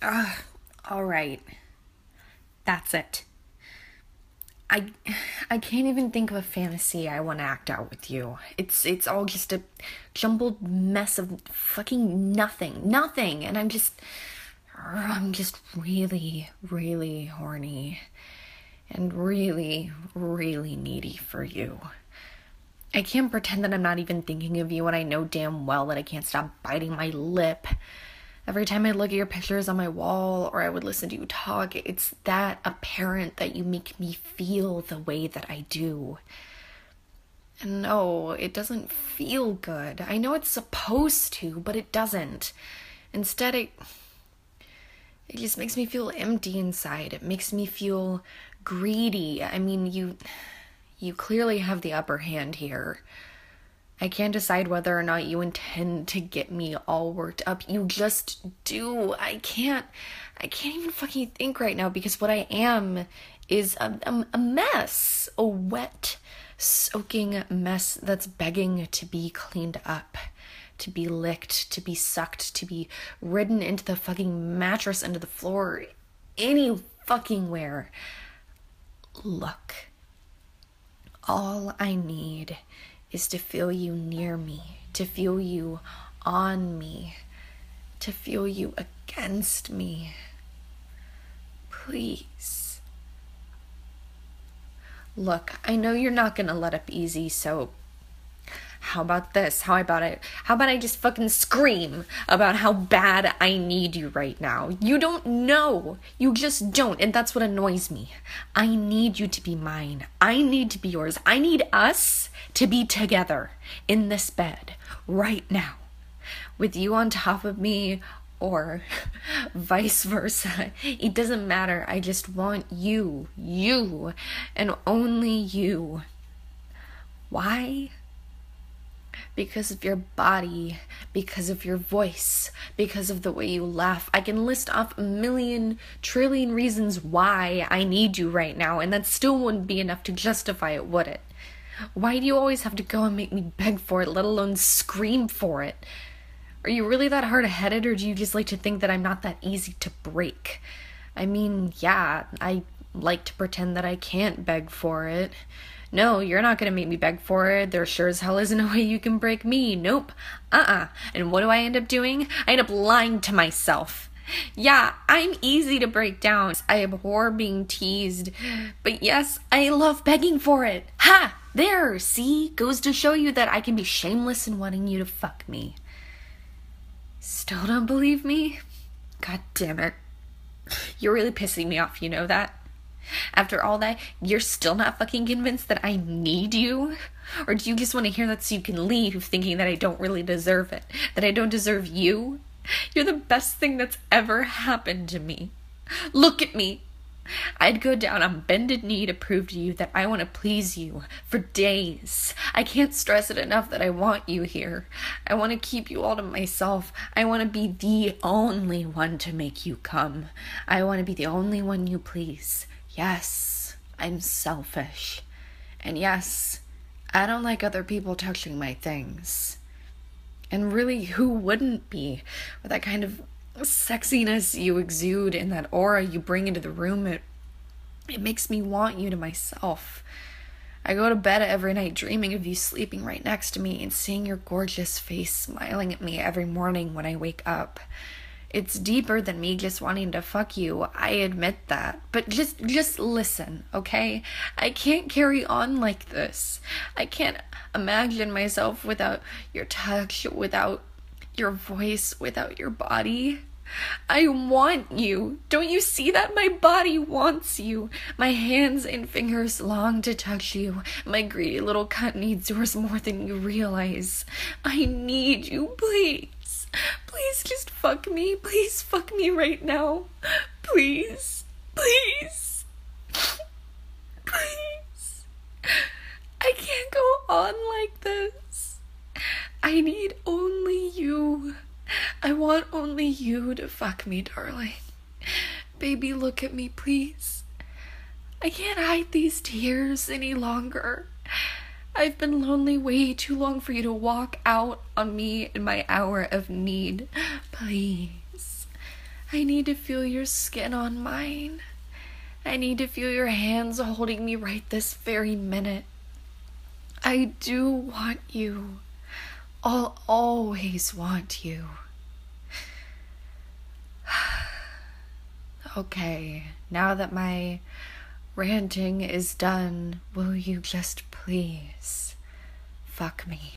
All right. That's it. I can't even think of a fantasy I want to act out with you. It's all just a jumbled mess of fucking nothing, and I'm just really, really horny and really, really needy for you. I can't pretend that I'm not even thinking of you when I know damn well that I can't stop biting my lip. Every time I look at your pictures on my wall or I would listen to you talk, it's that apparent that you make me feel the way that I do. And no, it doesn't feel good. I know it's supposed to, but it doesn't. Instead, it just makes me feel empty inside. It makes me feel greedy. I mean, you clearly have the upper hand here. I can't decide whether or not you intend to get me all worked up. You just do. I can't even fucking think right now because what I am is a mess. A wet, soaking mess that's begging to be cleaned up, to be licked, to be sucked, to be ridden into the fucking mattress, into the floor, any fucking where. Look, all I need is to feel you near me, to feel you on me, to feel you against me. Please. Look, I know you're not gonna let up easy, so how about this? How about I just fucking scream about how bad I need you right now? You don't know. You just don't, and that's what annoys me. I need you to be mine. I need to be yours. I need us to be together in this bed right now, with you on top of me or vice versa. It doesn't matter. I just want you, and only you. Why? Because of your body, because of your voice, because of the way you laugh. I can list off a million trillion reasons why I need you right now, and that still wouldn't be enough to justify it, would it? Why do you always have to go and make me beg for it, let alone scream for it? Are you really that hard-headed, or do you just like to think that I'm not that easy to break? I mean, yeah, I like to pretend that I can't beg for it. No, you're not gonna make me beg for it. There sure as hell isn't a way you can break me. Nope. And what do I end up doing? I end up lying to myself. Yeah, I'm easy to break down. I abhor being teased. But yes, I love begging for it. Ha! There, see? Goes to show you that I can be shameless in wanting you to fuck me. Still don't believe me? God damn it. You're really pissing me off, you know that? After all that, you're still not fucking convinced that I need you? Or do you just want to hear that so you can leave thinking that I don't really deserve it? That I don't deserve you? You're the best thing that's ever happened to me. Look at me. I'd go down on bended knee to prove to you that I want to please you for days. I can't stress it enough that I want you here. I want to keep you all to myself. I want to be the only one to make you come. I want to be the only one you please. Yes, I'm selfish. And yes, I don't like other people touching my things. And really, who wouldn't be? With that kind of sexiness you exude and that aura you bring into the room, it makes me want you to myself. I go to bed every night dreaming of you sleeping right next to me and seeing your gorgeous face smiling at me every morning when I wake up. It's deeper than me just wanting to fuck you, I admit that. But just listen, okay? I can't carry on like this. I can't imagine myself without your touch, without your voice, without your body. I want you. Don't you see that? My body wants you. My hands and fingers long to touch you. My greedy little cunt needs yours more than you realize. I need you, please. Please just fuck me. Please fuck me right now. Please. Please. Please. I can't go on like this. I need only you. I want only you to fuck me, darling. Baby, look at me, please. I can't hide these tears any longer. I've been lonely way too long for you to walk out on me in my hour of need. Please. I need to feel your skin on mine. I need to feel your hands holding me right this very minute. I do want you. I'll always want you. Okay, now that my ranting is done, will you just please fuck me?